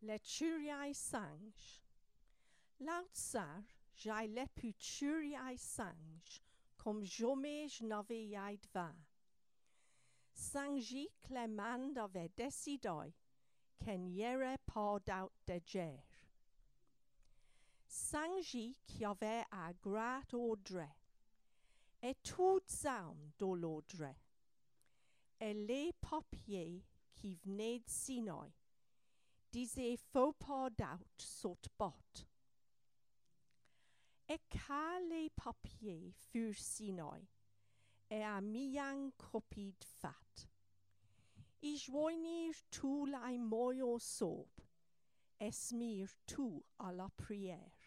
Lecturiae sange. Laut sar, j'aille leputuriae sange, comme jamais je n'avais yaid va. Sangi clemand ave decidoi, ken yere pa daut de ger. Sangi qui avait a grat audre, et tout zaun do l'audre, et les papiers qui venaient de sinoi, disait faux pas daut saut bot. Et quand les papiers furent sinoi, et a mian copie de fat, y joignirent tout les moyaux soap, et smirent tout à la prière.